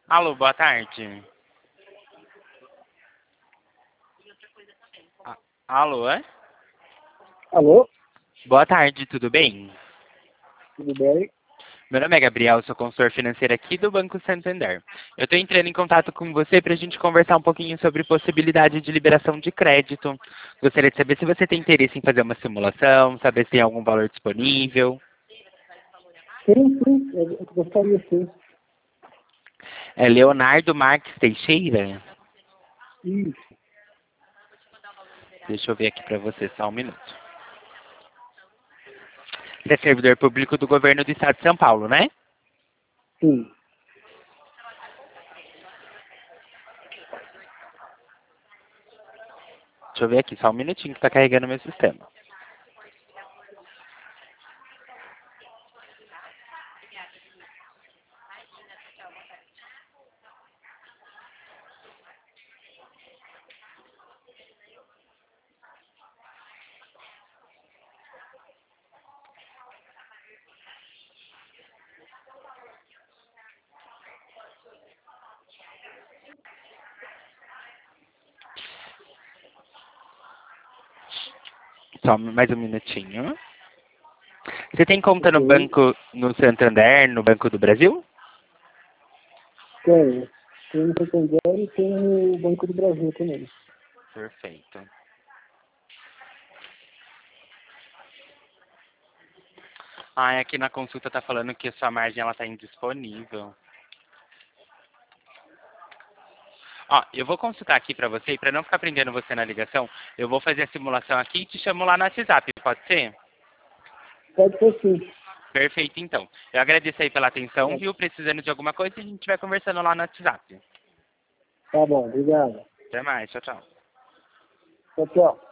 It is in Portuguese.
Alô, boa tarde. Alô, é? Alô, Boa tarde, tudo bem? tudo bem? Meu nome é Gabriel, sou consultor financeiro aqui do Banco Santander. Eu estou entrando em contato com você para a gente conversar um pouquinho sobre possibilidade de liberação de crédito. Gostaria de saber se você tem interesse em fazer uma simulação, saber se tem algum valor disponível. Sim, eu gostaria sim. É Leonardo Marques Teixeira? Isso, Deixa eu ver aqui para você, só um minuto. Você é servidor público do governo do estado de São Paulo, né? sim. Deixa eu ver aqui, só um minutinho que está carregando meu sistema. Só mais um minutinho. Você tem conta no Ok, banco, no Santander, no Banco do Brasil? tenho. Tenho no Santander e tenho no Banco do Brasil também. Perfeito. Ah, aqui na consulta tá falando que a sua margem ela tá indisponível. Ó, eu vou consultar aqui para você e para não ficar prendendo você na ligação, eu vou fazer a simulação aqui e te chamo lá no WhatsApp, pode ser? Pode ser sim. Perfeito, então. Eu agradeço aí pela atenção, Tá, viu? Precisando de alguma coisa, a gente vai conversando lá no WhatsApp. tá bom, obrigado. Até mais, tchau, tchau. Tchau, tchau.